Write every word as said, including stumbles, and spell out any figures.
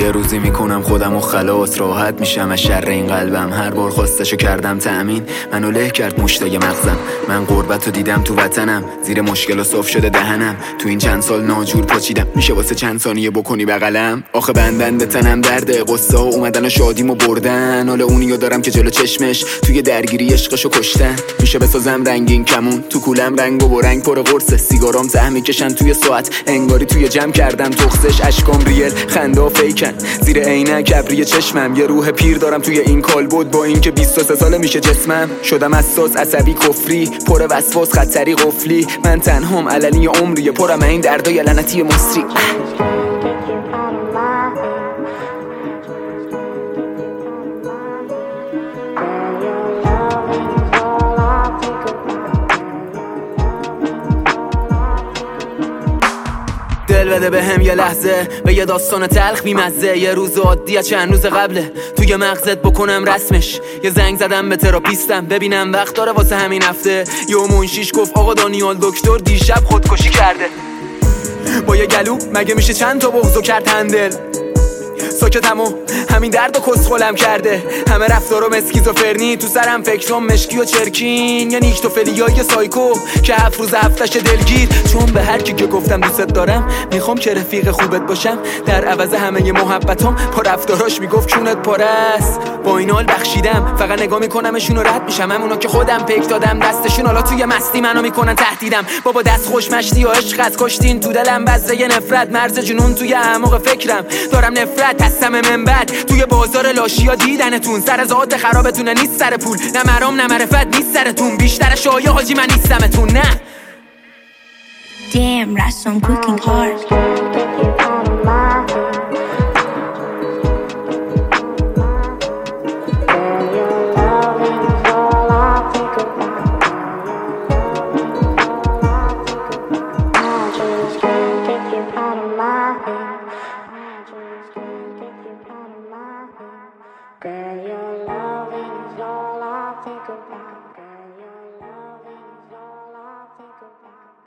یه روزی میکنم خودم و خلاص، راحت میشم از شر این قلبم. هر بار خواستشو کردم تأمین، منو له کرد مشتای مغزم. من غربتو دیدم تو وطنم، زیر مشکل و صاف شده دهنم. تو این چند سال ناجور پاچیدم، میشه واسه چند ثانیه بکنی بغلم؟ آخه بندن به تنم درده، قصه ها اومدن و شادیمو بردن. حالا اونیو دارم که جلو چشمش توی درگیری عشقشو کشتن. میشه بسازم رنگین کمون، تو کولم رنگ و رنگ پر قرصه. سیگارام ته میکشن توی ساعت، انگاری توی جمع کردم تخصش. اشکام ریل، خنده فیکن، زیر عینک ابری چشمم. یه روح پیر دارم توی این کالبد، با اینکه بیست و سه ساله میشه جسمم. شدم حساس، عصبی، کفری، پر وسواس، خطری، قفلی. من تنهام، علنی عمریه، پرم این دردای لعنتی مصری. دل بده به هم یه لحظه، به یه داستان تلخ بیمزه. یه روز عادی از چند روز قبله، توی مغزت بکنم رسمش. یه زنگ زدم به تراپیستم، ببینم وقت داره واسه همین هفته. یه منشیش گفت آقا دانیال دکتر دیشب خودکشی کرده. با یه گلو مگه میشه چند تا بغضو کرد هندل؟ ساکتم و همین درد و کسخلم کرده. همه رفتارم اسکیزوفرنی، تو سرم فکرام مشکی و چرکین. یه نیکتوفلیای سایکو که هفت روز هفتش دلگیر. چون به هر کی که گفتم دوست دارم، میخوام که رفیق خوبت باشم. در عوض همه ی محبتام با رفتاراش میگفت چونت پاره است. با این حال بخشیدم، فقط نگاه میکنمشون و رد میشم. همونا که خودم پیک دادم دستشون، حالا توی مستی منو میکنن تهدیدم. بابا دست خوش مشتی و عشق از کشتین تو دلم، بذره نفرت، مرز جنون توی اعماق فکرم. دارم نفرت هستم منبع، توی بازار لاشیا دیدنتون. سر ذات خرابتونه نیست سر پول، نه مرام نه معرفت نیست سرتون. بیشتر شایع حاجی من نیستمتون، نه. Damn, Rash, I'm cooking hard. Girl, your love is all I think about.